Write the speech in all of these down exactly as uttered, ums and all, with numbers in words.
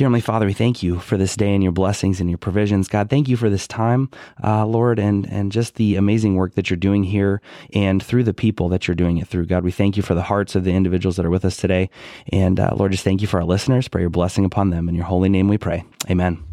Dear Heavenly Father, we thank you for this day and your blessings and your provisions. God, thank you for this time, uh, Lord, and, and just the amazing work that you're doing here and through the people that you're doing it through. God, we thank you for the hearts of the individuals that are with us today. And uh, Lord, just thank you for our listeners. Pray your blessing upon them. In your holy name we pray. Amen.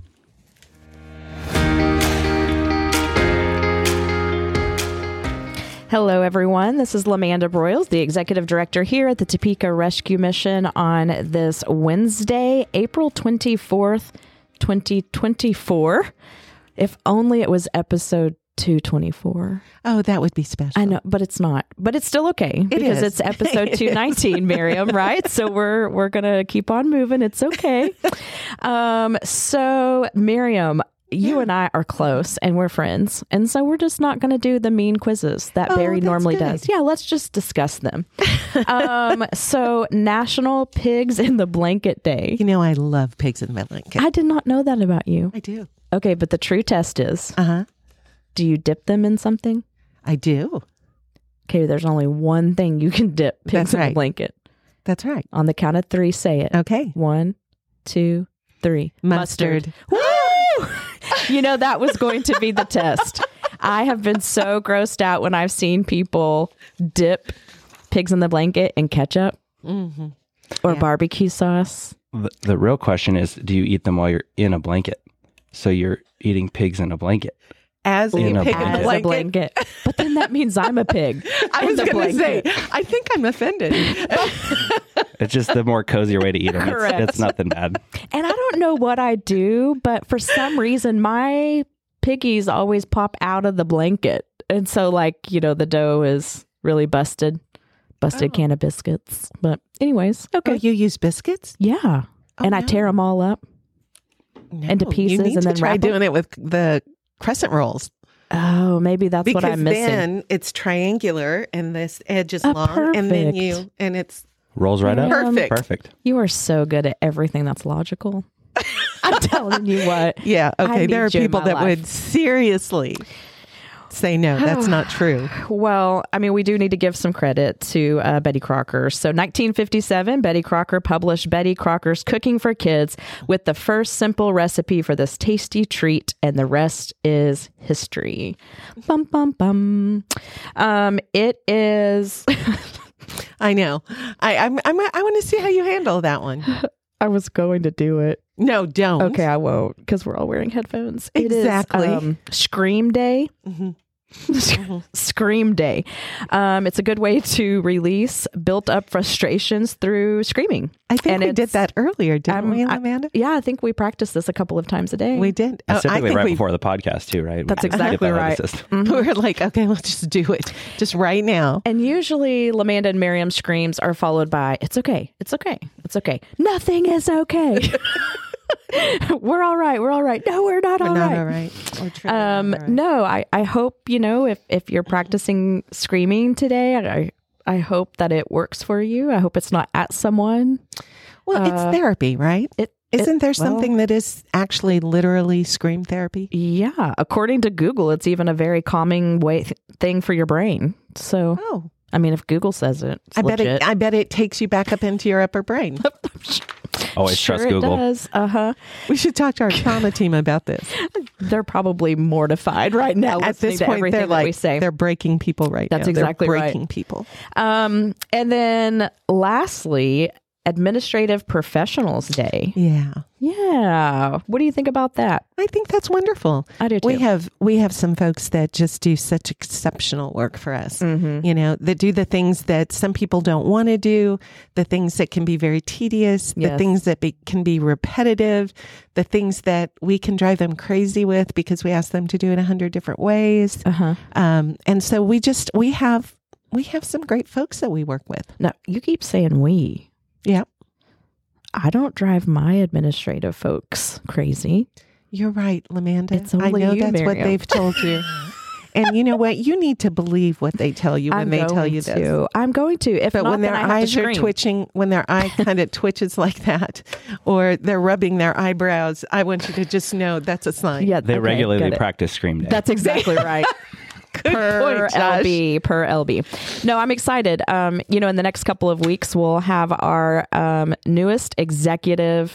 Hello, everyone. This is LaManda Broyles, the Executive Director here at the Topeka Rescue Mission on this Wednesday, April twenty-fourth, twenty twenty-four. If only it was episode two twenty-four. Oh, that would be special. I know, but it's not. But it's still okay it because is. It's episode two nineteen, Miriam, right? So we're we're going to keep on moving. It's okay. um, so, Miriam, you yeah. and I are close and we're friends. And so we're just not going to do the mean quizzes that oh, Barry normally good. does. Yeah, let's just discuss them. um, so National Pigs in the Blanket Day. You know, I love pigs in the blanket. I did not know that about you. I do. Okay, but the true test is, uh-huh. do you dip them in something? I do. Okay, there's only one thing you can dip pigs That's in right. the blanket. That's right. On the count of three, say it. Okay. One, two, three. Mustard. Mustard. Woo! You know, that was going to be the test. I have been so grossed out when I've seen people dip pigs in the blanket in ketchup mm-hmm. or yeah. barbecue sauce. The, the real question is, do you eat them while you're in a blanket? So you're eating pigs in a blanket. As a in a pig blanket. in a blanket. a blanket. But then that means I'm a pig. I was going to say, I think I'm offended. It's just the more cozier way to eat them. Correct. It's, it's nothing bad. And I don't know what I do, but for some reason, my piggies always pop out of the blanket. And so, like, you know, the dough is really busted. Busted oh. can of biscuits. But anyways, okay. Oh, you use biscuits? Yeah. Oh, and I no. tear them all up no, into pieces you need and to then try wrap doing them. it with the crescent rolls. Oh, maybe that's because what I'm missing. Then it's triangular and this edge is Oh, long. perfect. And then you, and it's rolls right up. Perfect. Perfect. You are so good at everything that's logical. I'm telling you what. Yeah. Okay. I There are need you in people my that life. would seriously say, no, that's not true. Well, I mean, we do need to give some credit to uh, Betty Crocker. So nineteen fifty-seven, Betty Crocker published Betty Crocker's Cooking for Kids with the first simple recipe for this tasty treat, and the rest is history. Bum, bum, bum. Um, it is... I know. I I'm, I'm, I want to see how you handle that one. I was going to do it. No, don't. Okay, I won't, because we're all wearing headphones. Exactly. It is um, Scream Day. Mm-hmm. Mm-hmm. Scream Day. Um, it's a good way to release built up frustrations through screaming. I think and we did that earlier, didn't um, we, I, Amanda? Yeah, I think we practiced this a couple of times a day. We did. That's Oh, I typically think right we, before the podcast too, right? That's We exactly get that out of right. the system. Mm-hmm. we were like, okay, let's just do it. Just right now. And usually LaManda and Miriam's screams are followed by, it's okay, it's okay, it's okay. Nothing is okay. We're all right. We're all right. No, we're not We're all not right. all right. We're truly Um, not all right. no, I, I hope, you know, if, if you're practicing screaming today, I, I hope that it works for you. I hope it's not at someone. Well, uh, it's therapy, right? It Isn't it, there well, something that is actually literally scream therapy? Yeah. According to Google, it's even a very calming way th- thing for your brain. So, Oh, I mean, if Google says it, it's I bet legit. it. I bet it takes you back up into your upper brain. Always sure trust it Google. does. Uh-huh. We should talk to our trauma team about this. They're probably mortified right now. At listening this to point, everything they're that we like say. they're breaking people right That's now. exactly they're right. breaking people. Um, and then lastly, Administrative Professionals Day. Yeah, Yeah. What do you think about that? I think that's wonderful. I do too. We have we have some folks that just do such exceptional work for us. Mm-hmm. You know, that do the things that some people don't want to do, the things that can be very tedious, the Yes. things that be, can be repetitive, the things that we can drive them crazy with because we ask them to do it a hundred different ways. Uh-huh. Um, and so we just we have we have some great folks that we work with. Now, you keep saying we. Yeah, I don't drive my administrative folks crazy. you're right, LaManda. It's I only know you, that's what Miriam. they've told you. And you know what? You need to believe what they tell you when I'm they going tell you to. this. I'm going to. If But not, when their then I have to eyes are scream. twitching, when their eye kind of twitches like that, or they're rubbing their eyebrows, I want you to just know that's a sign. Yeah, They okay, regularly got it. practice Scream Day. That's exactly right. Good per point, Josh. L B, per L B. No, I'm excited. Um, you know, in the next couple of weeks, we'll have our um, newest executive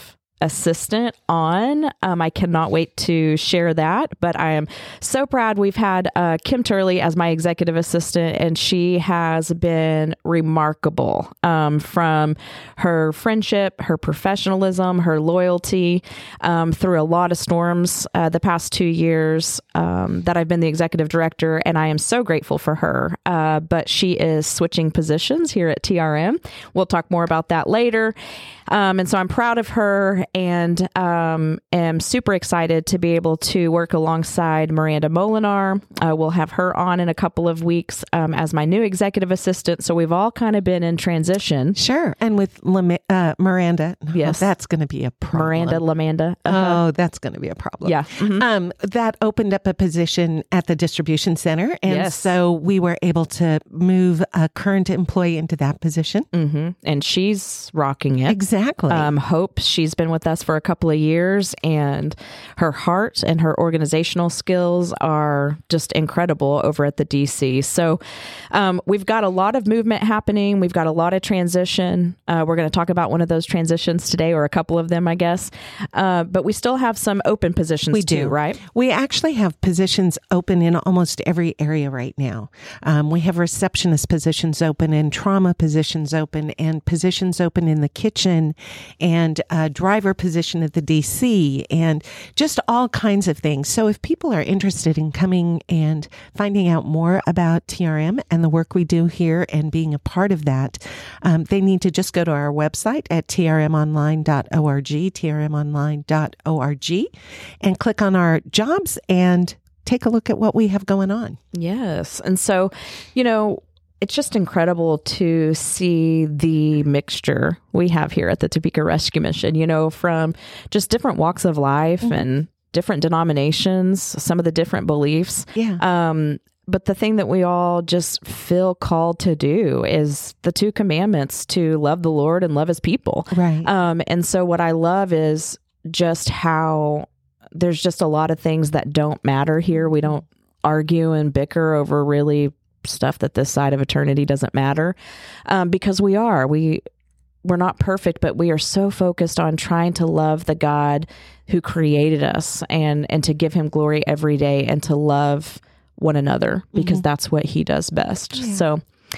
assistant on. Um, I cannot wait to share that, but I am so proud. We've had uh, Kim Turley as my executive assistant, and she has been remarkable um, from her friendship, her professionalism, her loyalty um, through a lot of storms uh, the past two years um, that I've been the executive director, and I am so grateful for her. Uh, but she is switching positions here at T R M. We'll talk more about that later. Um, and so I'm proud of her, and um, am super excited to be able to work alongside Miranda Molinar. Uh, we'll have her on in a couple of weeks um, as my new executive assistant. So we've all kind of been in transition. Sure. And with Lama- uh, Miranda, yes, oh, that's going to be a problem. Miranda Lamanda. Uh-huh. Oh, that's going to be a problem. Yeah. Mm-hmm. Um, that opened up a position at the distribution center. And yes. so we were able to move a current employee into that position. Mm-hmm. And she's rocking it. Exactly. Um, Hope, she's been with us for a couple of years, and her heart and her organizational skills are just incredible over at the D C. So um, we've got a lot of movement happening. We've got a lot of transition. Uh, we're going to talk about one of those transitions today, or a couple of them, I guess. Uh, but we still have some open positions we too, do. right? We actually have positions open in almost every area right now. Um, we have receptionist positions open, and trauma positions open, and positions open in the kitchen, and a driver position at the D C, and just all kinds of things. So if people are interested in coming and finding out more about T R M and the work we do here and being a part of that, um, they need to just go to our website at t r m online dot org, t r m online dot org, and click on our jobs and take a look at what we have going on. Yes. And so, you know, it's just incredible to see the mixture we have here at the Topeka Rescue Mission, you know, from just different walks of life mm-hmm. and different denominations, some of the different beliefs. Yeah. Um, but the thing that we all just feel called to do is the two commandments, to love the Lord and love his people. Right. Um, and so what I love is just how there's just a lot of things that don't matter here. We don't argue and bicker over really stuff that this side of eternity doesn't matter, um, because we are, we, we're not perfect, but we are so focused on trying to love the God who created us, and, and to give him glory every day, and to love one another, because mm-hmm. that's what he does best. Yeah. So,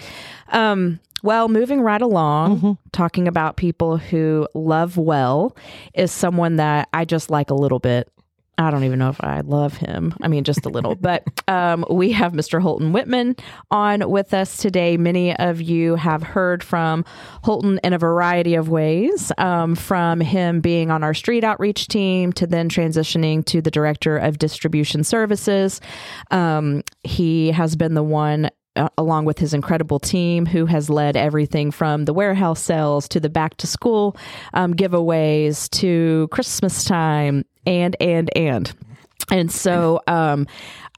um, well, moving right along, mm-hmm. talking about people who love well is someone that I just like a little bit. I don't even know if I love him. I mean, just a little. But um, we have Mister Holton Whitman on with us today. Many of you have heard from Holton in a variety of ways, um, from him being on our street outreach team to then transitioning to the director of distribution services. Um, he has been the one, Uh, along with his incredible team, who has led everything from the warehouse sales to the back to school um, giveaways to Christmas time, and, and, and. And so um,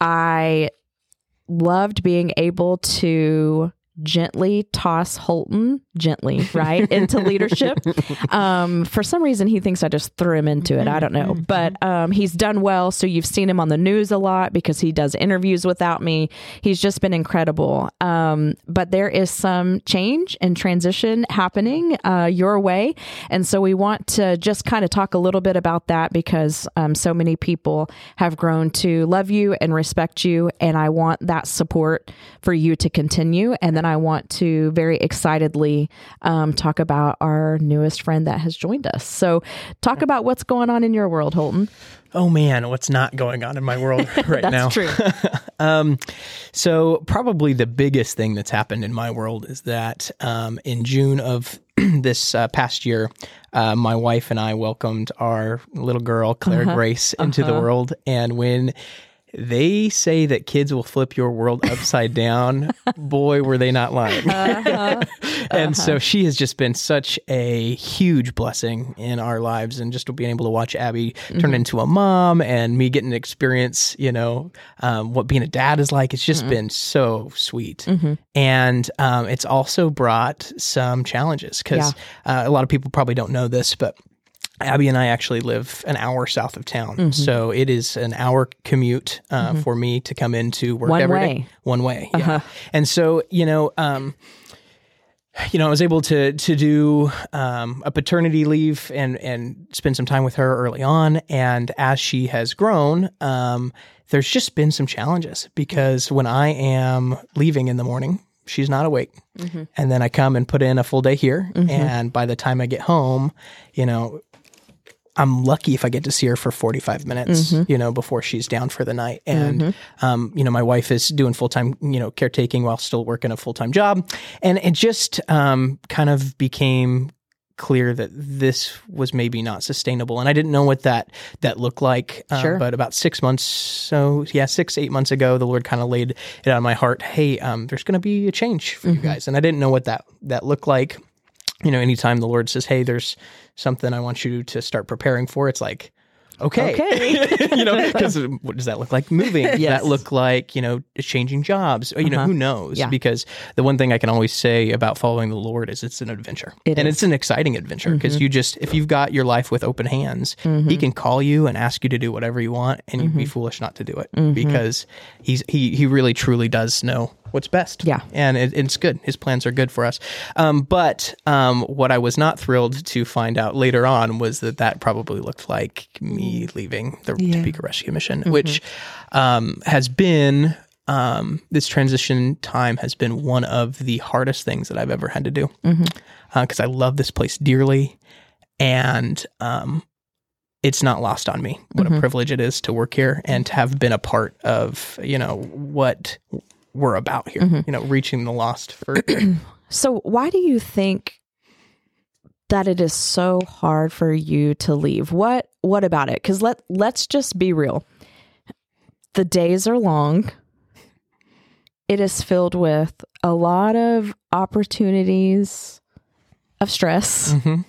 I loved being able to gently toss Holton, gently, right, into leadership. Um, for some reason, he thinks I just threw him into it. I don't know. But um, he's done well. So you've seen him on the news a lot because he does interviews without me. He's just been incredible. Um, but there is some change and transition happening uh, your way. And so we want to just kind of talk a little bit about that, because um, so many people have grown to love you and respect you. And I want that support for you to continue. And then I want to very excitedly um, talk about our newest friend that has joined us. So talk about what's going on in your world, Holton. Oh man, what's not going on in my world right that's now? True. um, so probably the biggest thing that's happened in my world is that um, in June of this uh, past year, uh, my wife and I welcomed our little girl, Claire uh-huh. Grace, into uh-huh. the world. And when they say that kids will flip your world upside down, boy, were they not lying. Uh-huh. And uh-huh. so she has just been such a huge blessing in our lives, and just being able to watch Abby turn mm-hmm. into a mom, and me getting to experience, you know, um, what being a dad is like. It's just mm-hmm. been so sweet. Mm-hmm. And um, it's also brought some challenges, because yeah. uh, a lot of people probably don't know this, but Abby and I actually live an hour south of town. Mm-hmm. So it is an hour commute uh, mm-hmm. for me to come into work One every way. day. One way. Uh-huh. Yeah. And so, you know, um, you know, I was able to to do um, a paternity leave and and spend some time with her early on. And as she has grown, um, there's just been some challenges because when I am leaving in the morning, she's not awake. Mm-hmm. And then I come and put in a full day here. Mm-hmm. And by the time I get home, you know, I'm lucky if I get to see her for forty-five minutes, mm-hmm. you know, before she's down for the night. And, mm-hmm. um, you know, my wife is doing full-time, you know, caretaking while still working a full-time job. And it just um, kind of became clear that this was maybe not sustainable. And I didn't know what that that looked like. Uh, sure. But about six months, so yeah, six, eight months ago, the Lord kind of laid it on my heart. Hey, um, there's going to be a change for mm-hmm. you guys. And I didn't know what that that looked like. You know, anytime the Lord says, hey, there's something I want you to start preparing for, it's like, okay. Okay. You know, because what does that look like? Moving. Does yes. that look like, you know, changing jobs? You uh-huh. know, who knows? Yeah. Because the one thing I can always say about following the Lord is it's an adventure. It and is. It's an exciting adventure because mm-hmm. you just, if you've got your life with open hands, mm-hmm. he can call you and ask you to do whatever you want and you'd mm-hmm. be foolish not to do it mm-hmm. because he's he he really truly does know what's best. Yeah. And it, it's good. His plans are good for us. Um, but um, what I was not thrilled to find out later on was that that probably looked like me leaving the yeah. Topeka Rescue Mission, mm-hmm. which um, has been, um, this transition time has been one of the hardest things that I've ever had to do. Because mm-hmm. uh, I love this place dearly. And um, it's not lost on me what mm-hmm. a privilege it is to work here and to have been a part of, you know, what we're about here, mm-hmm. you know, reaching the lost. For So why do you think that it is so hard for you to leave? What what about it? Because let, let's just be real. The days are long. It is filled with a lot of opportunities of stress. Mm-hmm.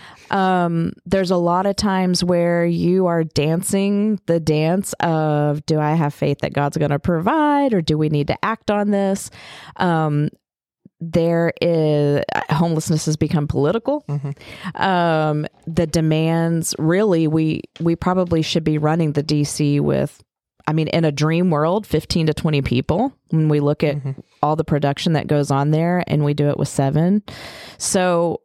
Um, there's a lot of times where you are dancing the dance of, do I have faith that God's going to provide, or do we need to act on this? Um, there is homelessness has become political. Mm-hmm. Um, the demands really, we, we probably should be running the D C with, I mean, in a dream world, fifteen to twenty people when we look at mm-hmm. all the production that goes on there, and we do it with seven. So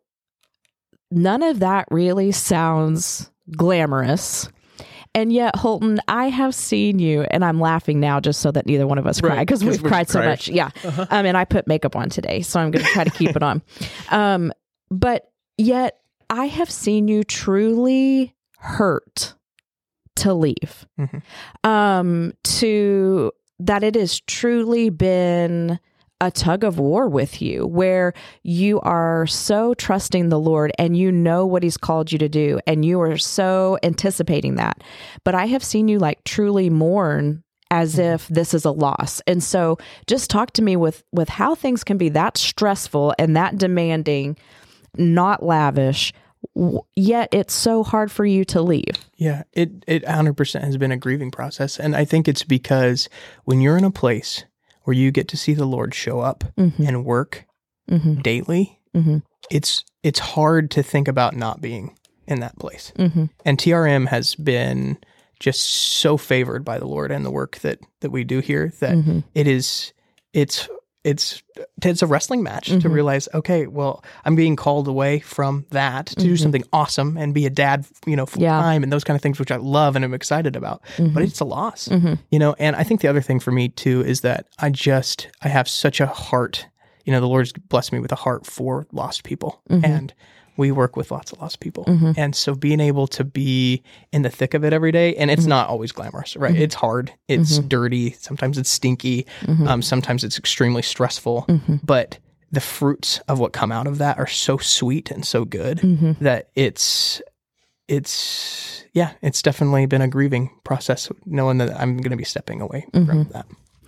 none of that really sounds glamorous. And yet, Holton, I have seen you, and I'm laughing now just so that neither one of us cry, because we've cried so much. Yeah. Uh-huh. Um, and I put makeup on today, so I'm going to try to keep it on. Um, but yet, I have seen you truly hurt to leave. Mm-hmm. Um, to that it has truly been a tug of war with you, where you are so trusting the Lord and you know what he's called you to do, and you are so anticipating that. But I have seen you like truly mourn as if this is a loss. And so just talk to me with, with how things can be that stressful and that demanding, not lavish, yet it's so hard for you to leave. Yeah, it, it one hundred percent has been a grieving process. And I think it's because when you're in a place where you get to see the Lord show up mm-hmm. and work mm-hmm. daily, mm-hmm. it's it's hard to think about not being in that place. Mm-hmm. And T R M has been just so favored by the Lord and the work that that we do here that mm-hmm. it is it's it's it's a wrestling match mm-hmm. to realize, okay, well, I'm being called away from that to mm-hmm. do something awesome and be a dad, you know, full yeah. time and those kind of things, which I love and I'm excited about, mm-hmm. but it's a loss, mm-hmm. you know? And I think the other thing for me too, is that I just, I have such a heart, you know, the Lord's blessed me with a heart for lost people mm-hmm. and we work with lots of lost people. Mm-hmm. And so being able to be in the thick of it every day, and it's mm-hmm. not always glamorous, right? Mm-hmm. It's hard. It's mm-hmm. dirty. Sometimes it's stinky. Mm-hmm. Um, sometimes it's extremely stressful. Mm-hmm. But the fruits of what come out of that are so sweet and so good mm-hmm. that it's, it's, yeah, it's definitely been a grieving process knowing that I'm going to be stepping away mm-hmm. from that.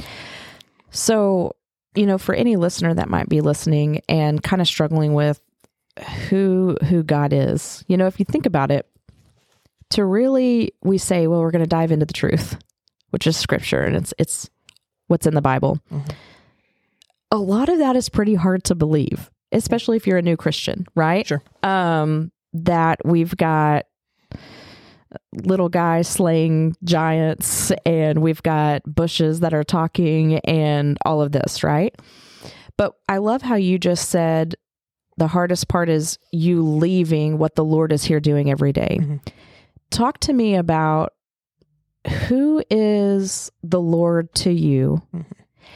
So, you know, for any listener that might be listening and kind of struggling with who who God is. You know, if you think about it, to really, we say, well, we're going to dive into the truth, which is scripture, and it's it's what's in the Bible. Mm-hmm. A lot of that is pretty hard to believe, especially if you're a new Christian, right? Sure. Um, that we've got little guys slaying giants, and we've got bushes that are talking, and all of this, right? But I love how you just said, the hardest part is you leaving what the Lord is here doing every day. Mm-hmm. Talk to me about who is the Lord to you, mm-hmm.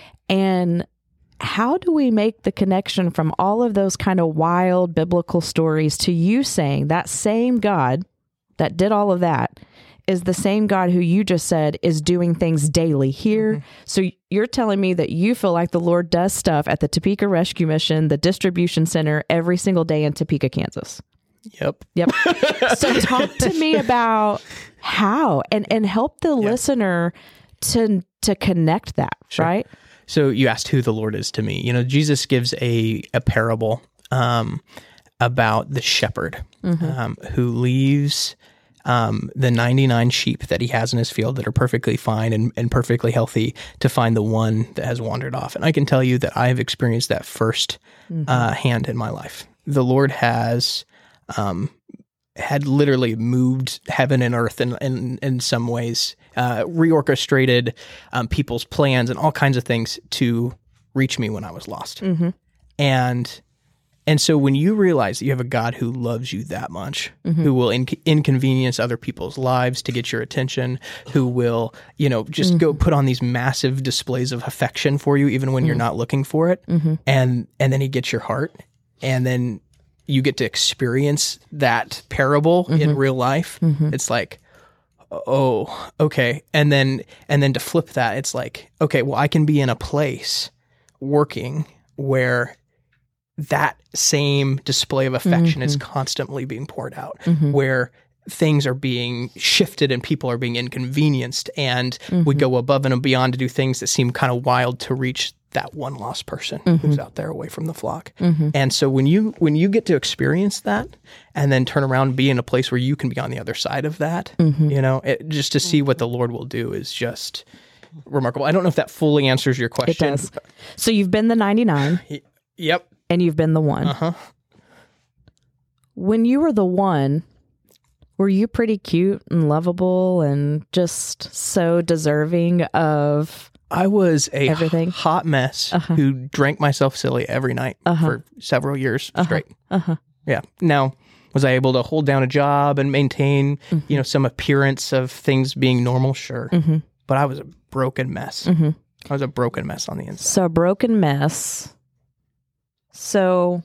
and how do we make the connection from all of those kind of wild biblical stories to you saying that same God that did all of that is the same God who you just said is doing things daily here. Mm-hmm. So you're telling me that you feel like the Lord does stuff at the Topeka Rescue Mission, the distribution center, every single day in Topeka, Kansas. Yep. Yep. So talk to me about how and, and help the yeah. listener to to connect that, sure. right? So you asked who the Lord is to me. You know, Jesus gives a, a parable um, about the shepherd mm-hmm. um, who leaves um, the ninety-nine sheep that he has in his field that are perfectly fine and, and perfectly healthy to find the one that has wandered off. And I can tell you that I have experienced that first mm-hmm. uh, hand in my life. The Lord has um, had literally moved heaven and earth in, in, in some ways, uh, reorchestrated um, people's plans and all kinds of things to reach me when I was lost. Mm-hmm. And and so when you realize that you have a God who loves you that much, mm-hmm. who will in- inconvenience other people's lives to get your attention, who will, you know, just mm-hmm. go put on these massive displays of affection for you even when mm-hmm. you're not looking for it, mm-hmm. and and then he gets your heart, and then you get to experience that parable mm-hmm. in real life. Mm-hmm. It's like, oh, okay. And then, and then to flip that, it's like, okay, well, I can be in a place working where that same display of affection mm-hmm. is constantly being poured out, mm-hmm. where things are being shifted and people are being inconvenienced, and mm-hmm. we go above and beyond to do things that seem kind of wild to reach that one lost person mm-hmm. who's out there away from the flock. Mm-hmm. And so when you when you get to experience that and then turn around and be in a place where you can be on the other side of that, mm-hmm. you know, it, just to see what the Lord will do is just remarkable. I don't know if that fully answers your question. It does. So you've been the ninety-nine. Yep. And you've been the one. Uh-huh. When you were the one, were you pretty cute and lovable and just so deserving of I was a everything? hot mess uh-huh. who drank myself silly every night uh-huh. for several years uh-huh. straight. Uh-huh. Yeah. Now, was I able to hold down a job and maintain, mm-hmm. you know, some appearance of things being normal? Sure. Mm-hmm. But I was a broken mess. Mm-hmm. I was a broken mess on the inside. So a broken mess. So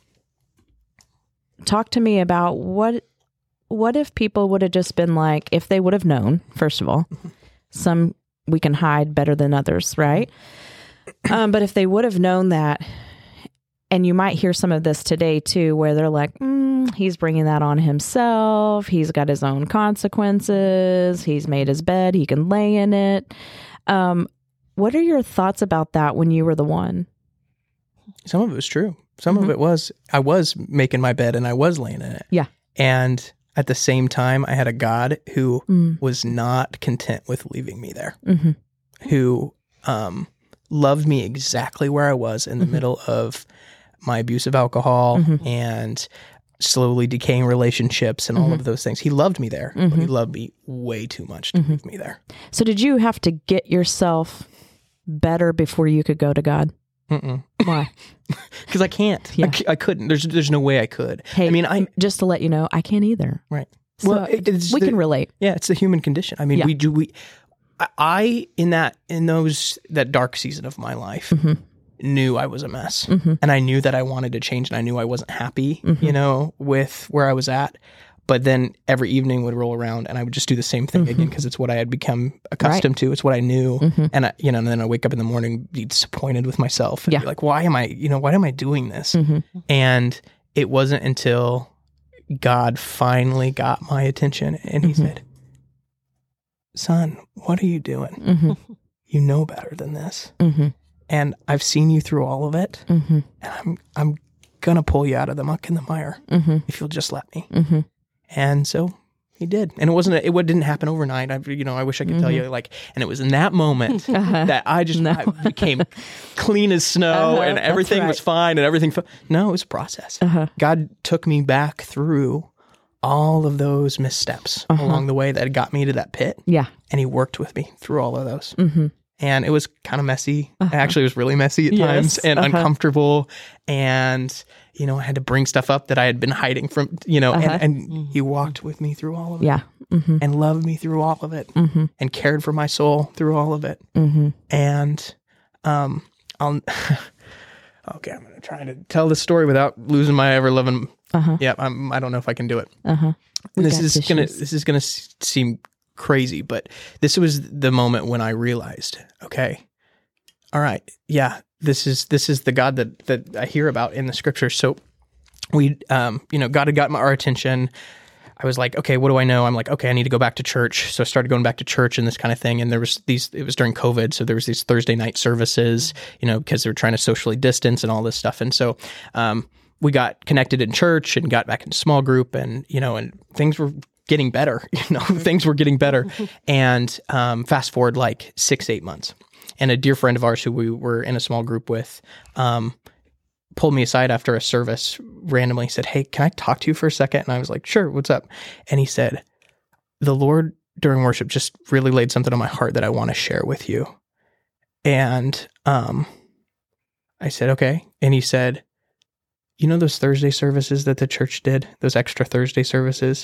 talk to me about what, what if people would have just been like, if they would have known, first of all, mm-hmm. some we can hide better than others, right? Um, but if they would have known that, and you might hear some of this today too, where they're like, mm, he's bringing that on himself. He's got his own consequences. He's made his bed. He can lay in it. Um, what are your thoughts about that when you were the one? Some of it was true. Some mm-hmm. of it was, I was making my bed and I was laying in it. Yeah. And at the same time, I had a God who mm. was not content with leaving me there, mm-hmm. who um, loved me exactly where I was in the mm-hmm. middle of my abuse of alcohol mm-hmm. and slowly decaying relationships and mm-hmm. all of those things. He loved me there, mm-hmm. but he loved me way too much to mm-hmm. leave me there. So did you have to get yourself better before you could go to God? Mm-mm. Why? Because I can't. Yeah. I, c- I couldn't. There's there's no way I could. Hey, I mean, I just to let you know, I can't either. Right. So well, it, we the, can relate. Yeah, it's the human condition. I mean, yeah. we do. We, I, I in that in those that dark season of my life mm-hmm. knew I was a mess, mm-hmm. and I knew that I wanted to change, and I knew I wasn't happy, mm-hmm. you know, with where I was at. But then every evening would roll around and I would just do the same thing mm-hmm. again because it's what I had become accustomed right. to. It's what I knew. Mm-hmm. And I, you know, and then I wake up in the morning, be disappointed with myself and yeah. be like, why am I, you know, why am I doing this? Mm-hmm. And it wasn't until God finally got my attention and he mm-hmm. said, son, what are you doing? Mm-hmm. You know better than this. Mm-hmm. And I've seen you through all of it. Mm-hmm. And I'm, I'm going to pull you out of the muck and the mire mm-hmm. if you'll just let me. Mm-hmm. And so he did. And it wasn't, it didn't happen overnight. I, you know, I wish I could mm-hmm. tell you like, and it was in that moment uh-huh. that I just no. I became clean as snow uh-huh. and everything right. was fine and everything. Fe- no, it was a process. Uh-huh. God took me back through all of those missteps uh-huh. along the way that got me to that pit. Yeah. And he worked with me through all of those. Mm-hmm. and it was kind of messy. Uh-huh. Actually, it was really messy at Yes. times and Uh-huh. uncomfortable. And, you know, I had to bring stuff up that I had been hiding from, you know, Uh-huh. and, and he walked with me through all of it. Yeah. Mm-hmm. And loved me through all of it Mm-hmm. and cared for my soul through all of it. Mm-hmm. And um, I'll, okay, I'm going to try to tell the story without losing my ever loving. Uh-huh. Yeah, I'm, I don't know if I can do it. Uh-huh. We This got is gonna tissues. this is gonna s- seem crazy, but this was the moment when I realized, okay, all right, yeah, this is this is the God that that I hear about in the scriptures. So we, um, you know, God had gotten our attention. I was like, okay, what do I know? I'm like, okay, I need to go back to church. So I started going back to church and this kind of thing. And there was these, it was during COVID. So there was these Thursday night services, you know, because they were trying to socially distance and all this stuff. And so, um, we got connected in church and got back in small group, and, you know, and things were getting better, you know, things were getting better. And, um, fast forward like six, eight months, and a dear friend of ours who we were in a small group with, um, pulled me aside after a service, randomly said, "Hey, can I talk to you for a second?" And I was like, "Sure, what's up?" And he said, "The Lord during worship just really laid something on my heart that I want to share with you." And um, I said, "Okay." And he said, "You know those Thursday services that the church did, those extra Thursday services?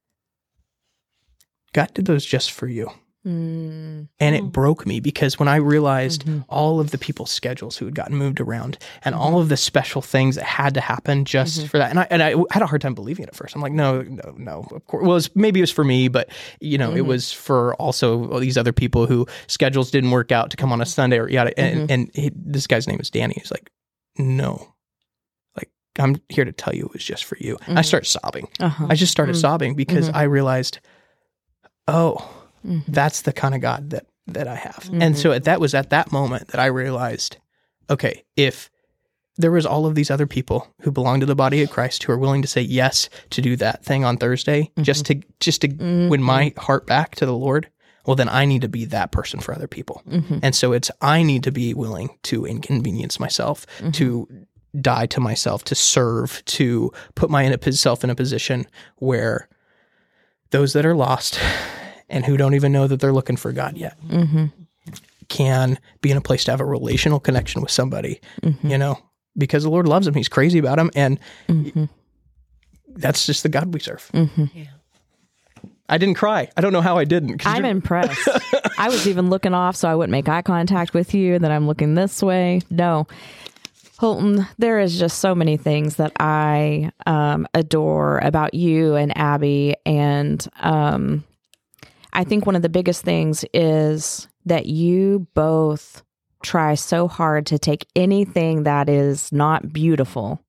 God did those just for you." Mm. And it broke me, because when I realized Mhm. all of the people's schedules who had gotten moved around and all of the special things that had to happen just Mhm. for that. And I, and I had a hard time believing it at first. I'm like, no, no, no, of course. Well, it was, maybe it was for me, but you know, it Mhm. was for also all these other people who schedules didn't work out to come on a Sunday or yada. And, Mhm. and he, this guy's name is Danny. He's like, "No, like, I'm here to tell you it was just for you." And I Mhm. started sobbing. Uh-huh. I just started Mhm. sobbing because Mhm. I realized, oh, Mhm. that's the kind of God that, that I have. Mhm. And so that was at that moment that I realized, okay, if there was all of these other people who belong to the body of Christ who are willing to say yes to do that thing on Thursday, Mhm. just to, just to Mhm. win my heart back to the Lord, well, then I need to be that person for other people. Mhm. And so it's, I need to be willing to inconvenience myself, Mhm. to die to myself, to serve, to put myself in a position where those that are lost and who don't even know that they're looking for God yet Mhm. can be in a place to have a relational connection with somebody, Mhm. you know, because the Lord loves them. He's crazy about them. And Mhm. that's just the God we serve. Mhm. I didn't cry. I don't know how I didn't. 'cause I'm you're- impressed. I was even looking off so I wouldn't make eye contact with you, and then I'm looking this way. No. Holton, there is just so many things that I um, adore about you and Abby. And um, I think one of the biggest things is that you both try so hard to take anything that is not beautiful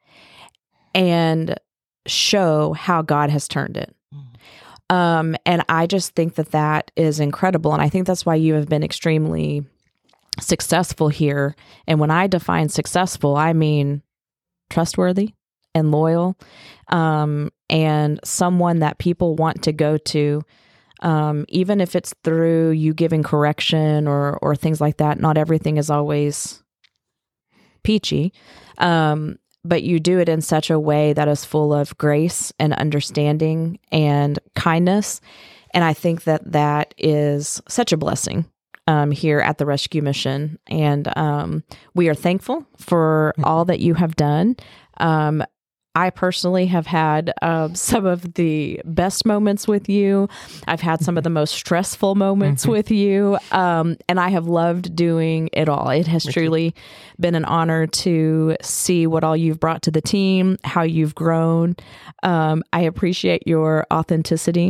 and show how God has turned it. Um, and I just think that that is incredible. And I think that's why you have been extremely successful here. And when I define successful, I mean trustworthy and loyal, um, and someone that people want to go to, um, even if it's through you giving correction or or things like that. Not everything is always peachy, um, but you do it in such a way that is full of grace and understanding and kindness. And I think that that is such a blessing Um, here at the Rescue Mission. And um, we are thankful for all that you have done. Um, I personally have had uh, some of the best moments with you. I've had some of the most stressful moments Mm-hmm. with you. Um, and I have loved doing it all. It has Me truly been an honor to see what all you've brought to the team, how you've grown. Um, I appreciate your authenticity.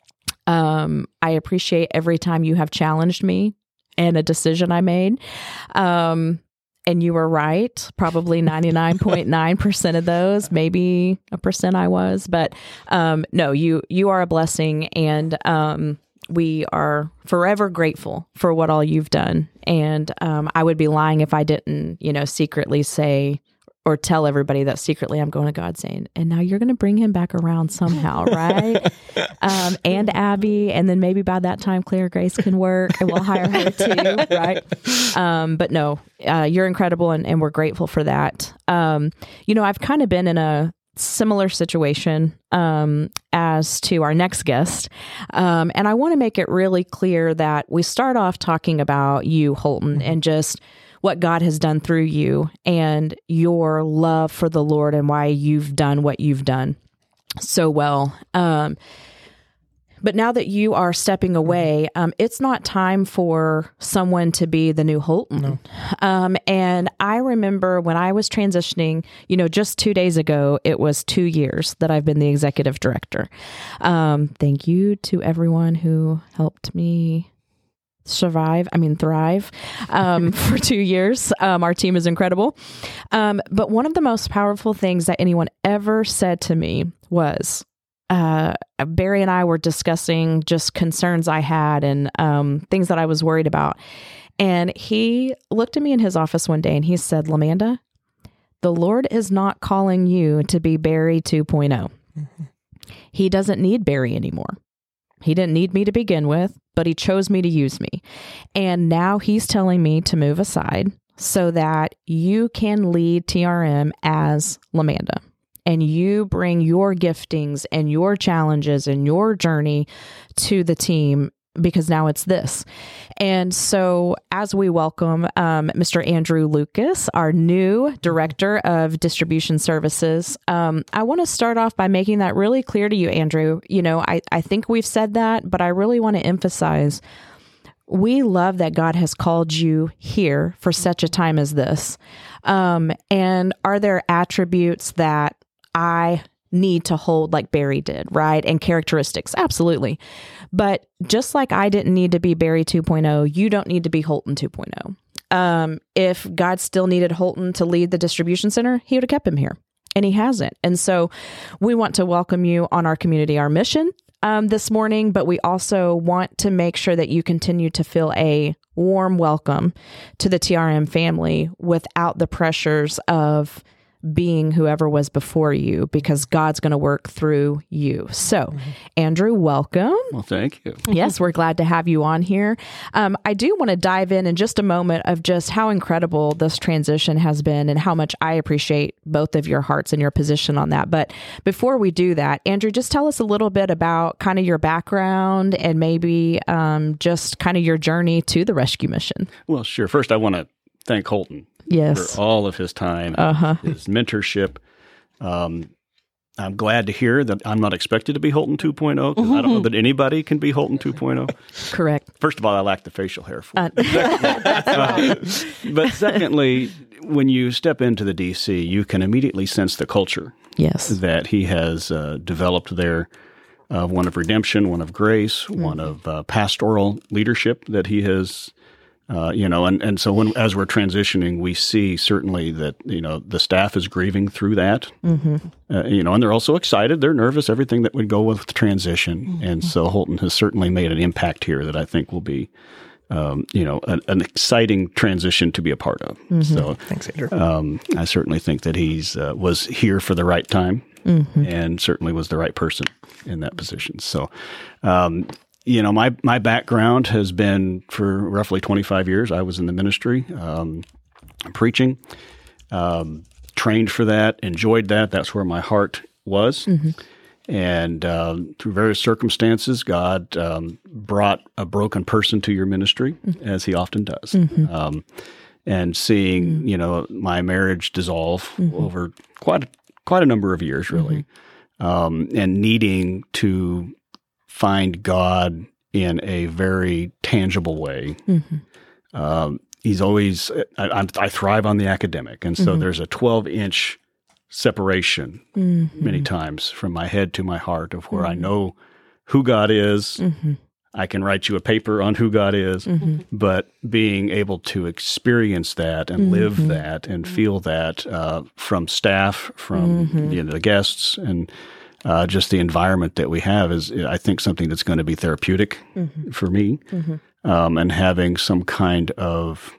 Um, I appreciate every time you have challenged me and a decision I made. Um, and you were right. Probably ninety-nine point nine percent of those, maybe a percent I was, but, um, no, you, you are a blessing, and, um, we are forever grateful for what all you've done. And, um, I would be lying if I didn't, you know, secretly say, or tell everybody that secretly I'm going to God saying, and now you're going to bring him back around somehow, right? um, and Abby, and then maybe by that time Claire Grace can work, and we'll hire her too, right? Um, but no, uh, you're incredible, and, and we're grateful for that. Um, you know, I've kind of been in a similar situation um, as to our next guest. Um, and I want to make it really clear that we start off talking about you, Holton, and just what God has done through you and your love for the Lord and why you've done what you've done so well. Um, but now that you are stepping away, um, it's not time for someone to be the new Holton. No. Um, and I remember when I was transitioning, you know, just two days ago, it was two years that I've been the executive director. Um, thank you to everyone who helped me survive, I mean, thrive um, for two years. Um, our team is incredible. Um, but one of the most powerful things that anyone ever said to me was, uh, Barry and I were discussing just concerns I had and um, things that I was worried about. And he looked at me in his office one day and he said, LaManda, the Lord is not calling you to be Barry two point oh. Mm-hmm. He doesn't need Barry anymore. He didn't need me to begin with, but he chose me to use me. And now he's telling me to move aside so that you can lead T R M as LaManda. And you bring your giftings and your challenges and your journey to the team, because now it's this. And so as we welcome um, Mister Andrew Lucas, our new Director of Distribution Services, um, I want to start off by making that really clear to you, Andrew. You know, I, I think we've said that, but I really want to emphasize, we love that God has called you here for such a time as this. Um, and are there attributes that I need to hold like Barry did, right? And characteristics, absolutely. But just like I didn't need to be Barry two point oh, you don't need to be Holton two point oh. Um, if God still needed Holton to lead the distribution center, he would have kept him here, and he hasn't. And so we want to welcome you on our community, our mission um, this morning, but we also want to make sure that you continue to feel a warm welcome to the T R M family without the pressures of being whoever was before you, because God's going to work through you. So, mm-hmm. Andrew, welcome. Well, thank you. Yes, we're glad to have you on here. Um, I do want to dive in in just a moment of just how incredible this transition has been and how much I appreciate both of your hearts and your position on that. But before we do that, Andrew, just tell us a little bit about kind of your background and maybe um, just kind of your journey to the rescue mission. Well, sure. First, I want to thank Holton. Yes. For all of his time, uh-huh. his mentorship. Um, I'm glad to hear that I'm not expected to be Holton two point oh, because mm-hmm. I don't know that anybody can be Holton two point oh. Correct. First of all, I lack the facial hair for it. Uh, but secondly, when you step into the D C, you can immediately sense the culture yes. that he has uh, developed there. Uh, one of redemption, one of grace, mm-hmm. one of uh, pastoral leadership that he has Uh, you know, and, and so when, as we're transitioning, we see certainly that, you know, the staff is grieving through that, mm-hmm. uh, you know, and they're also excited. They're nervous, everything that would go with the transition. Mm-hmm. And so Holton has certainly made an impact here that I think will be, um, you know, an, an exciting transition to be a part of. Mm-hmm. So thanks, Andrew. Um, I certainly think that he's uh, was here for the right time mm-hmm. and certainly was the right person in that position. So, um You know, my, my background has been for roughly twenty-five years. I was in the ministry, um, preaching, um, trained for that, enjoyed that. That's where my heart was. Mm-hmm. And um, through various circumstances, God um, brought a broken person to your ministry, mm-hmm. as he often does. Mm-hmm. Um, and seeing, mm-hmm. you know, my marriage dissolve mm-hmm. over quite, quite a number of years, really, mm-hmm. um, and needing to find God in a very tangible way. Mm-hmm. Um, he's always, I, I thrive on the academic. And so mm-hmm. there's a twelve inch separation mm-hmm. many times from my head to my heart of where mm-hmm. I know who God is. Mm-hmm. I can write you a paper on who God is, mm-hmm. but being able to experience that and mm-hmm. live that and feel that uh, from staff, from mm-hmm. you know, the guests, and Uh, just the environment that we have is, I think, something that's going to be therapeutic mm-hmm. for me, mm-hmm. um, and having some kind of,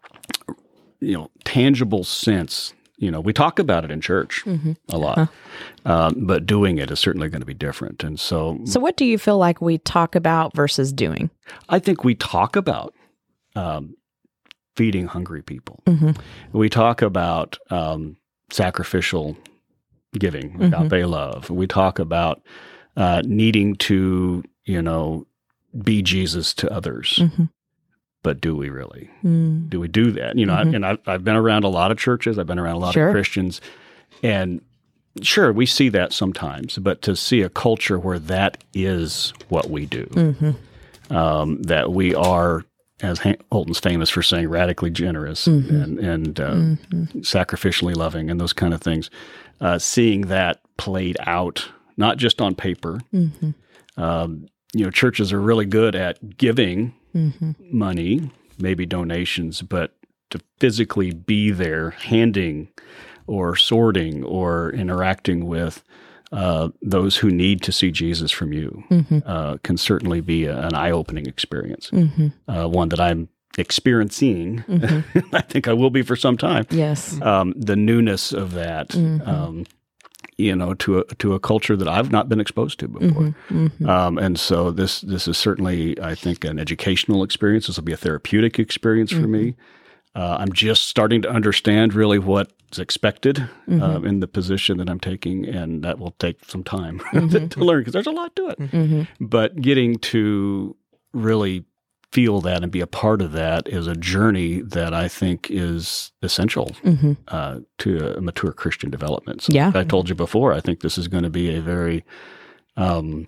you know, tangible sense. You know, we talk about it in church mm-hmm. a lot, uh-huh. um, but doing it is certainly going to be different. And so, so what do you feel like we talk about versus doing? I think we talk about um, feeding hungry people. Mm-hmm. We talk about um, sacrificial giving, Mm-hmm. agape love. We talk about uh, needing to, you know, be Jesus to others. Mm-hmm. But do we really? Mm. Do we do that? You know, Mm-hmm. I, and I've, I've been around a lot of churches. I've been around a lot Sure. of Christians. And sure, we see that sometimes. But to see a culture where that is what we do, Mm-hmm. um, that we are, as Holton's famous for saying, radically generous Mm-hmm. and, and uh, mm-hmm. sacrificially loving and those kind of things, uh, seeing that played out, not just on paper. Mm-hmm. Um, you know, churches are really good at giving Mm-hmm. money, maybe donations, but to physically be there handing or sorting or interacting with uh, those who need to see Jesus from you Mm-hmm. uh, can certainly be a, an eye-opening experience, Mm-hmm. uh, one that I'm experiencing. Mm-hmm. I think I will be for some time. Yes. Um, the newness of that, Mm-hmm. um, you know, to a to a culture that I've not been exposed to before. Mm-hmm. Mm-hmm. Um, and so this this is certainly, I think, an educational experience. This will be a therapeutic experience for Mm-hmm. me. Uh, I'm just starting to understand really what's expected Mm-hmm. um, in the position that I'm taking, and that will take some time Mm-hmm. to, to learn because there's a lot to it. Mm-hmm. But getting to really feel that and be a part of that is a journey that I think is essential Mm-hmm. uh, to a mature Christian development. So Yeah. like I told you before, I think this is going to be a very um,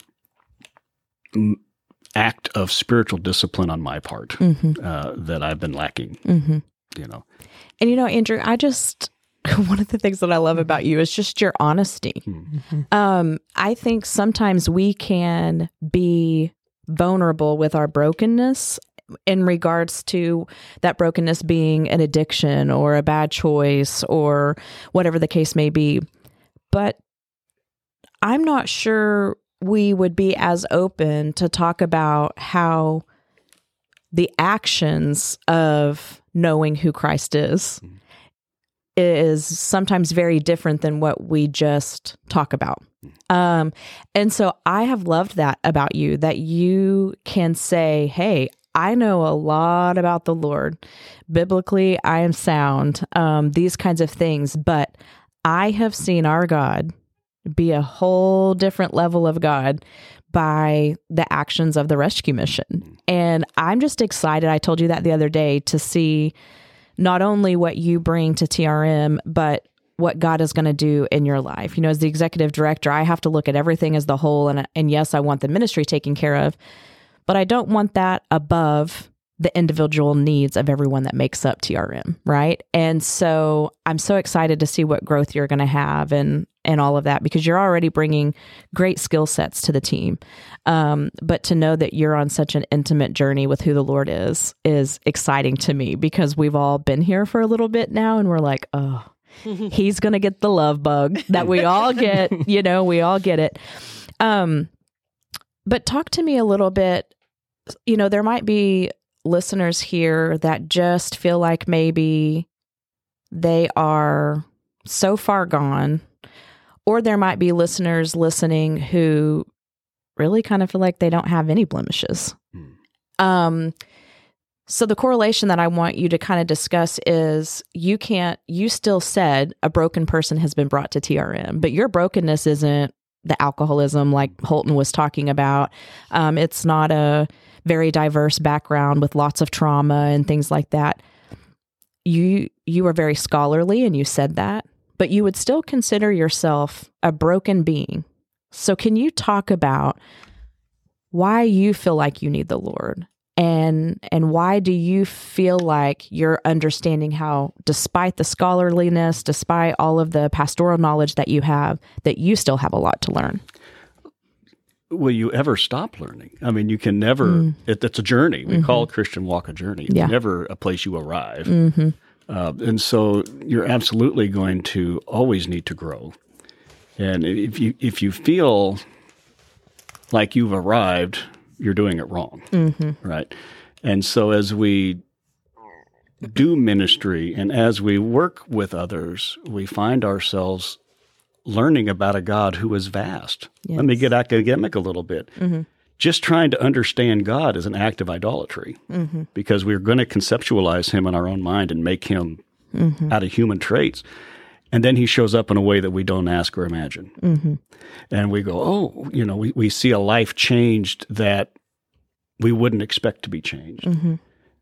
m- act of spiritual discipline on my part Mm-hmm. uh, that I've been lacking. Mm-hmm. You know, And you know, Andrew, I just one of the things that I love about you is just your honesty. Mm-hmm. Um, I think sometimes we can be vulnerable with our brokenness in regards to that brokenness being an addiction or a bad choice or whatever the case may be. But I'm not sure we would be as open to talk about how the actions of knowing who Christ is is sometimes very different than what we just talk about. Um, and so I have loved that about you, that you can say, hey, I know a lot about the Lord. Biblically, I am sound, um, these kinds of things, but I have seen our God be a whole different level of God by the actions of the rescue mission. And I'm just excited. I told you that the other day, to see not only what you bring to T R M, but what God is going to do in your life. You know, as the executive director, I have to look at everything as the whole. And, and yes, I want the ministry taken care of, but I don't want that above the individual needs of everyone that makes up T R M, right? And so I'm so excited to see what growth you're going to have and and all of that, because you're already bringing great skill sets to the team. Um, but to know that you're on such an intimate journey with who the Lord is, is exciting to me, because we've all been here for a little bit now and we're like, oh, he's going to get the love bug that we all get, you know, we all get it. Um, but talk to me a little bit, you know, there might be listeners here that just feel like maybe they are so far gone, or there might be listeners listening who really kind of feel like they don't have any blemishes. Hmm. Um, so the correlation that I want you to kind of discuss is you can't, you still said a broken person has been brought to T R M, but your brokenness isn't the alcoholism like Holton was talking about. Um, it's not a very diverse background with lots of trauma and things like that. You, you are very scholarly and you said that, but you would still consider yourself a broken being. So can you talk about why you feel like you need the Lord? And and why do you feel like you're understanding how, despite the scholarliness, despite all of the pastoral knowledge that you have, that you still have a lot to learn? Will you ever stop learning? I mean, you can never, mm. it, it's a journey. We mm-hmm. call Christian walk a journey. It's yeah. never a place you arrive. Mm-hmm. Uh, and so you're absolutely going to always need to grow. And if you if you feel like you've arrived, you're doing it wrong, mm-hmm. right? And so as we do ministry and as we work with others, we find ourselves learning about a God who is vast. Yes. Let me get academic a little bit. Mm-hmm. Just trying to understand God is an act of idolatry, mm-hmm. because we're going to conceptualize him in our own mind and make him mm-hmm. out of human traits. And then he shows up in a way that we don't ask or imagine. Mm-hmm. And we go, oh, you know, we, we see a life changed that we wouldn't expect to be changed. Mm-hmm.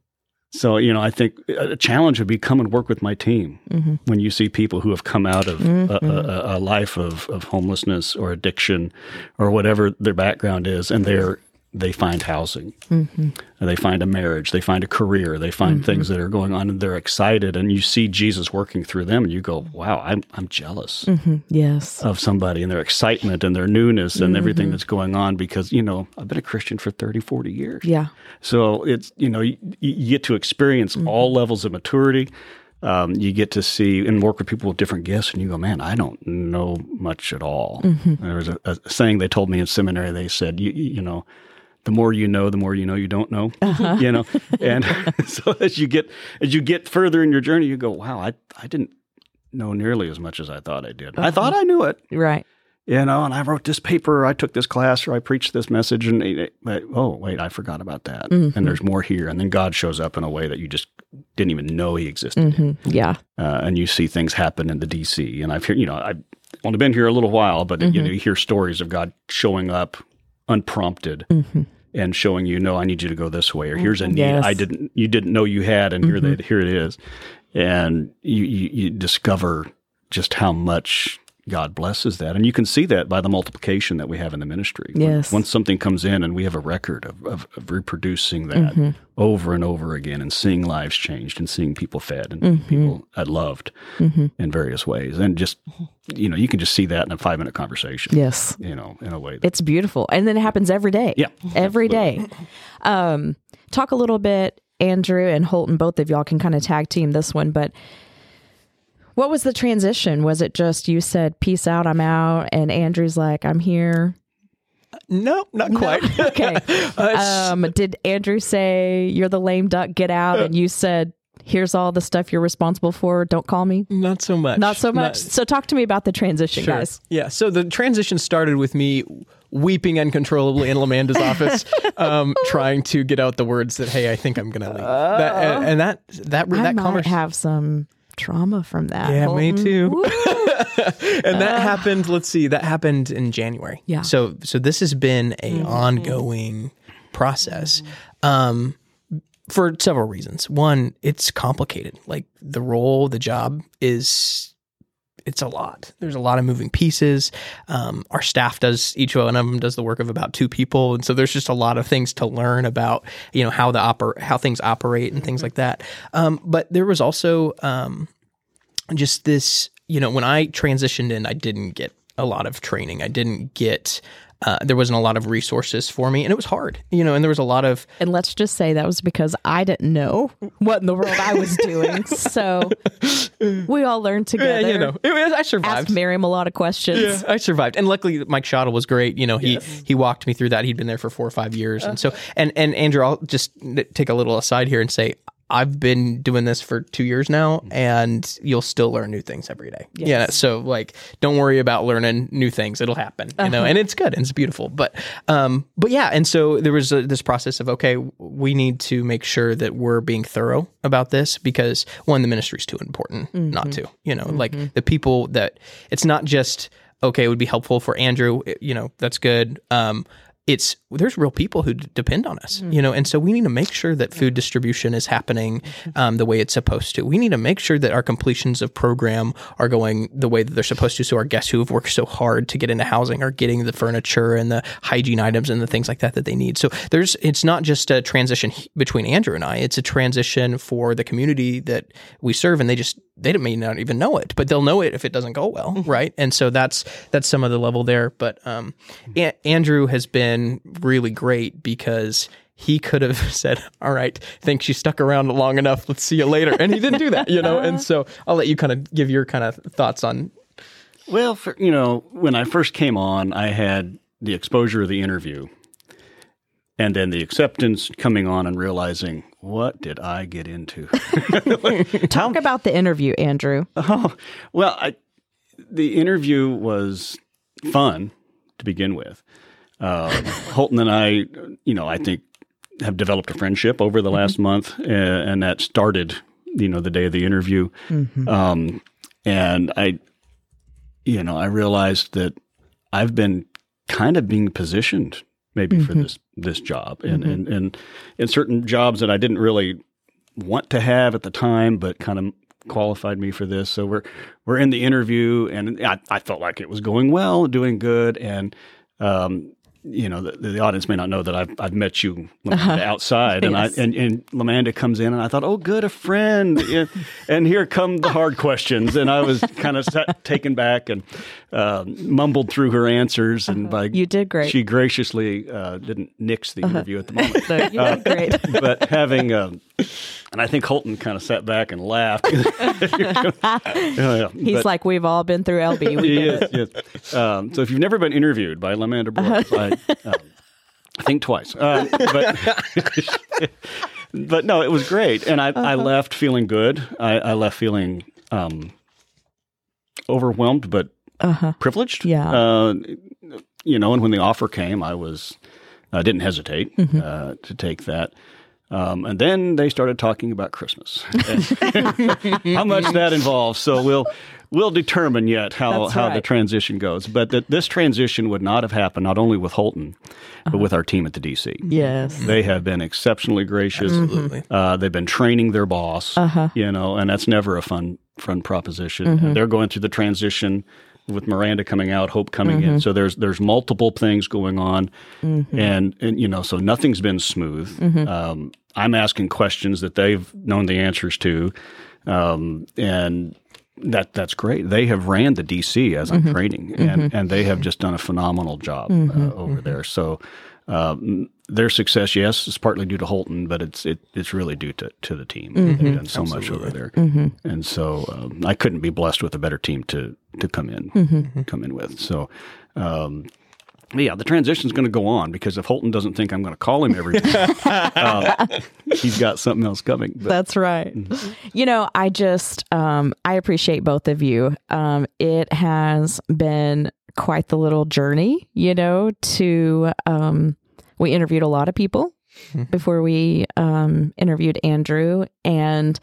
So, you know, I think a challenge would be come and work with my team mm-hmm. when you see people who have come out of mm-hmm. a, a, a life of, of homelessness or addiction or whatever their background is, and they're they find housing, mm-hmm. they find a marriage, they find a career, they find mm-hmm. things that are going on, and they're excited, and you see Jesus working through them, and you go, wow, I'm I'm jealous mm-hmm. yes. of somebody and their excitement and their newness and mm-hmm. everything that's going on, because, you know, I've been a Christian for thirty, forty years. Yeah. So it's, you know, you, you get to experience mm-hmm. all levels of maturity. Um, you get to see and work with people with different gifts, and you go, man, I don't know much at all. Mm-hmm. There was a, a saying they told me in seminary. They said, you, you know, the more you know, the more you know you don't know, uh-huh. you know? And so as you get, as you get further in your journey, you go, wow, I, I didn't know nearly as much as I thought I did. Uh-huh. I thought I knew it. Right. You know, and I wrote this paper, or I took this class, or I preached this message, and it, it, oh, wait, I forgot about that. Mm-hmm. And there's more here. And then God shows up in a way that you just didn't even know he existed. Mm-hmm. Yeah. Uh, and you see things happen in the D C. And I've heard, you know, I've only been here a little while, but mm-hmm. you know, you hear stories of God showing up unprompted. Mm-hmm. And showing you, no, I need you to go this way, or here's a need yes. I didn't, you didn't know you had, and mm-hmm. here, they, here it is, and you, you, you discover just how much God blesses that, and you can see that by the multiplication that we have in the ministry. Yes. Once something comes in, and we have a record of, of, of reproducing that mm-hmm. over and over again, and seeing lives changed, and seeing people fed, and mm-hmm. people uh, loved mm-hmm. in various ways, and just, you know, you can just see that in a five minute conversation. Yes, you know, in a way that, it's beautiful, and then it happens every day. Yeah, every absolutely. day. Um, talk a little bit, Andrew and Holton. Both of y'all can kind of tag team this one, but. What was the transition? Was it just you said, peace out, I'm out, and Andrew's like, I'm here? No, not quite. No? Okay. uh, um, did Andrew say, you're the lame duck, get out, and you said, here's all the stuff you're responsible for, don't call me? Not so much. Not so much? Not, so talk to me about the transition, sure. guys. Yeah, so the transition started with me weeping uncontrollably in Lamanda's office, um, trying to get out the words that, hey, I think I'm going to leave. Uh, that, and, and that, that, I that might conversation have some... trauma from that. Yeah, Holton. me too. And that uh, happened, let's see, that happened in January. Yeah. So so this has been a mm-hmm. ongoing process um, for several reasons. One, it's complicated. Like the role, the job is, it's a lot. There's a lot of moving pieces. Um, our staff does, each one of them does the work of about two people. And so there's just a lot of things to learn about, you know, how the oper- how things operate and things like that. Um, but there was also um, just this, you know, when I transitioned in, I didn't get a lot of training. I didn't get, uh, there wasn't a lot of resources for me, and it was hard, you know, and there was a lot of... And let's just say that was because I didn't know what in the world I was doing. So we all learned together. Yeah, you know, it, I survived. Asked Miriam a lot of questions. Yeah, I survived. And luckily, Mike Schottel was great. You know, he, yes. he walked me through that. He'd been there for four or five years. Uh-huh. And so, and, and Andrew, I'll just take a little aside here and say, I've been doing this for two years now, and you'll still learn new things every day. Yes. Yeah. So like, don't worry about learning new things. It'll happen, you know, uh-huh. and it's good and it's beautiful. But, um, but yeah. And so there was a, this process of, okay, we need to make sure that we're being thorough about this, because one, the ministry is too important mm-hmm. not to, you know, mm-hmm. like the people that it's not just, okay, it would be helpful for Andrew, you know, that's good. Um, It's there's real people who d- depend on us, mm-hmm. you know, and so we need to make sure that food distribution is happening um, the way it's supposed to. We need to make sure that our completions of program are going the way that they're supposed to. So our guests who have worked so hard to get into housing are getting the furniture and the hygiene items and the things like that that they need. So there's it's not just a transition between Andrew and I. It's a transition for the community that we serve, and they just they may not even know it, but they'll know it if it doesn't go well, mm-hmm. right? And so that's that's some of the level there. But um, a- Andrew has been really great, because he could have said, all right, thanks, you stuck around long enough, let's see you later. And he didn't do that, you know? And so I'll let you kind of give your kind of thoughts on. Well, for, you know, when I first came on, I had the exposure of the interview, and then the acceptance, coming on and realizing, what did I get into? Talk about the interview, Andrew. Oh, well, I, the interview was fun to begin with. Uh, Holton and I, you know, I think have developed a friendship over the last mm-hmm. month, uh, and that started, you know, the day of the interview. Mm-hmm. Um, and I, you know, I realized that I've been kind of being positioned maybe mm-hmm. for this this job, and, mm-hmm. and and in certain jobs that I didn't really want to have at the time, but kind of qualified me for this. So we're we're in the interview, and I, I felt like it was going well, doing good, and um, you know, the, the audience may not know that I've I've met you Lamanda, uh-huh. outside, and yes. I and, and Lamanda comes in, and I thought, oh, good, a friend, and here come the hard questions, and I was kind of sat, taken back and uh, mumbled through her answers, and uh-huh. by you did great. She graciously uh, didn't nix the uh-huh. interview at the moment. No, you uh, did great. But having, um, and I think Holton kind of sat back and laughed. uh, He's but, like, we've all been through L B. We yes, yes. Um, so if you've never been interviewed by Lamanda Brooks, uh-huh. I, um, I think twice. Uh, but, but no, it was great. And I, uh-huh. I left feeling good. I, I left feeling um, overwhelmed, but uh-huh. privileged. Yeah. Uh, you know, and when the offer came, I was, I didn't hesitate mm-hmm. uh, to take that. Um, and then they started talking about Christmas, how much that involves. So we'll we'll determine yet how, That's how right. the transition goes. But that this transition would not have happened not only with Holton, uh-huh. but with our team at the D C. Yes, they have been exceptionally gracious. Absolutely, uh, they've been training their boss. Uh-huh. You know, and that's never a fun fun proposition. Mm-hmm. And they're going through the transition with Miranda coming out, Hope coming mm-hmm. in. So there's there's multiple things going on, mm-hmm. and and you know, so nothing's been smooth. Mm-hmm. Um, I'm asking questions that they've known the answers to, um, and that that's great. They have ran the D C as I'm mm-hmm. training, and mm-hmm. and they have just done a phenomenal job mm-hmm. uh, over mm-hmm. there. So. Um, their success, yes, is partly due to Holton, but it's it, it's really due to, to the team. Mm-hmm. They've done so Absolutely. much over there, mm-hmm. and so um, I couldn't be blessed with a better team to to come in mm-hmm. come in with. So, um, yeah, the transition is going to go on because if Holton doesn't think I'm going to call him every time, uh, he's got something else coming. But, That's right. Mm-hmm. You know, I just um, I appreciate both of you. Um, it has been quite the little journey, you know, to, um, we interviewed a lot of people mm-hmm. before we um, interviewed Andrew, and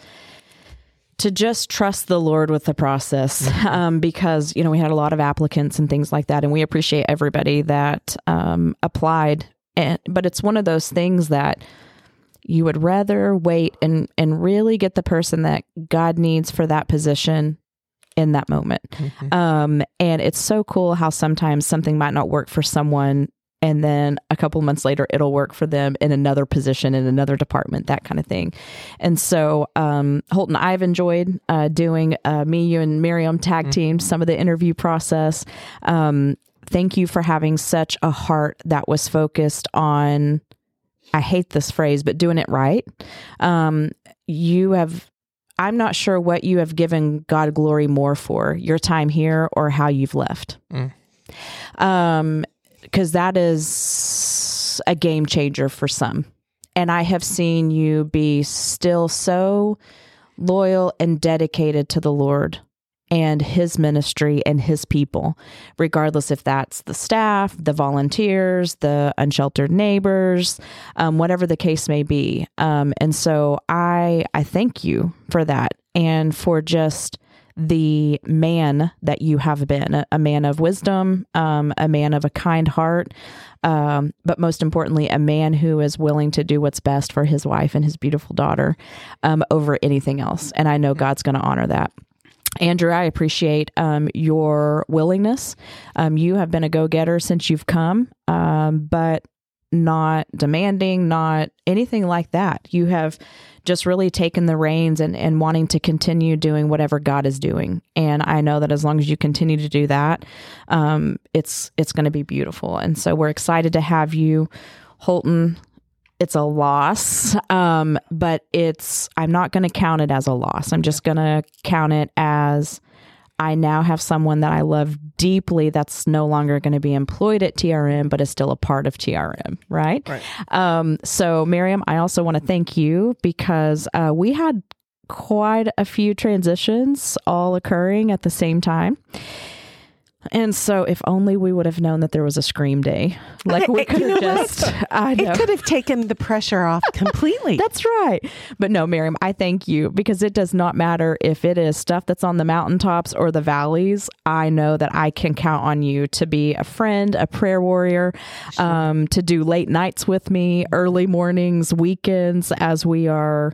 to just trust the Lord with the process, mm-hmm. um, because, you know, we had a lot of applicants and things like that, and we appreciate everybody that um, applied. And, but it's one of those things that you would rather wait and, and really get the person that God needs for that position in that moment. Mm-hmm. Um, and it's so cool how sometimes something might not work for someone, and then a couple months later, it'll work for them in another position, in another department, that kind of thing. And so, um, Holton, I've enjoyed uh, doing uh, me, you, and Miriam tag teamed mm-hmm. some of the interview process. Um, thank you for having such a heart that was focused on, I hate this phrase, but doing it right. Um, you have... I'm not sure what you have given God glory more for, your time here or how you've left. Mm. Um, because that is a game changer for some. And I have seen you be still so loyal and dedicated to the Lord and his ministry and his people, regardless if that's the staff, the volunteers, the unsheltered neighbors, um, whatever the case may be. Um, and so I, I thank you for that, and for just the man that you have been, a, a man of wisdom, um, a man of a kind heart, um, but most importantly, a man who is willing to do what's best for his wife and his beautiful daughter, um, over anything else. And I know God's going to honor that. Andrew, I appreciate um, your willingness. Um, you have been a go-getter since you've come, um, but not demanding, not anything like that. You have just really taken the reins and, and wanting to continue doing whatever God is doing. And I know that as long as you continue to do that, um, it's it's going to be beautiful. And so we're excited to have you, Holton. It's a loss, um, but it's, I'm not going to count it as a loss. I'm just going to count it as I now have someone that I love deeply that's no longer going to be employed at T R M, but is still a part of T R M, right? Right. Um, so, Miriam, I also want to thank you because uh, we had quite a few transitions all occurring at the same time. And so if only we would have known that there was a scream day. Like we could have just, I know. It could have taken the pressure off completely. That's right. But no, Miriam, I thank you, because it does not matter if it is stuff that's on the mountaintops or the valleys. I know that I can count on you to be a friend, a prayer warrior, sure. um, to do late nights with me, early mornings, weekends, as we are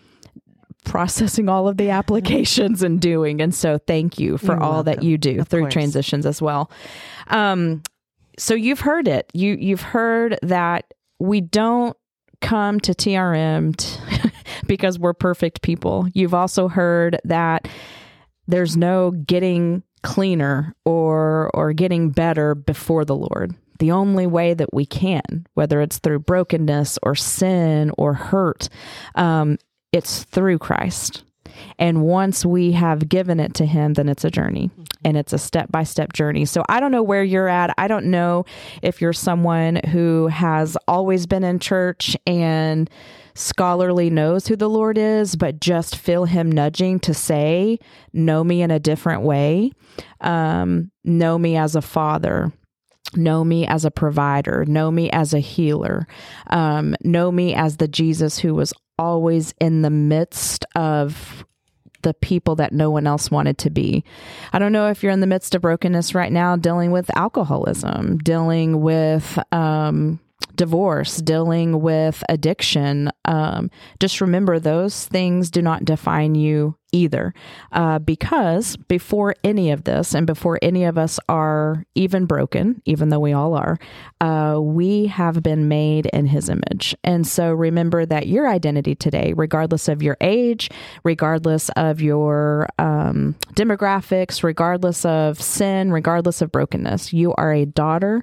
processing all of the applications and doing. And so thank you for You're all welcome. that you do Of through course. transitions as well. Um, so you've heard it. You, you've heard that we don't come to T R M t- because we're perfect people. You've also heard that there's no getting cleaner or, or getting better before the Lord. The only way that we can, whether it's through brokenness or sin or hurt, um, it's through Christ. And once we have given it to him, then it's a journey, and it's a step-by-step journey. So I don't know where you're at. I don't know if you're someone who has always been in church and scholarly knows who the Lord is, but just feel him nudging to say, know me in a different way. Um, know me as a father. Know me as a provider. Know me as a healer. Um, know me as the Jesus who was always in the midst of the people that no one else wanted to be. I don't know if you're in the midst of brokenness right now, dealing with alcoholism, dealing with um, divorce, dealing with addiction. Um, just remember, those things do not define you either, uh, because before any of this, and before any of us are even broken, even though we all are, uh, we have been made in his image. And so remember that your identity today, regardless of your age, regardless of your um, demographics, regardless of sin, regardless of brokenness, you are a daughter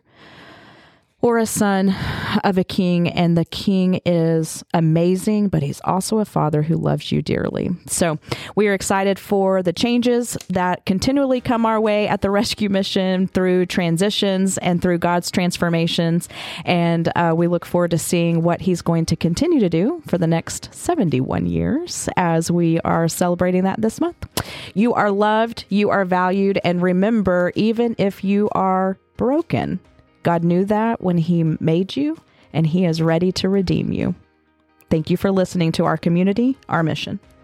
or a son of a king, and the king is amazing, but he's also a father who loves you dearly. So we are excited for the changes that continually come our way at the rescue mission through transitions and through God's transformations. And uh, we look forward to seeing what he's going to continue to do for the next seventy-one years as we are celebrating that this month. You are loved, you are valued, and remember, even if you are broken, God knew that when he made you, and he is ready to redeem you. Thank you for listening to Our Community, Our Mission.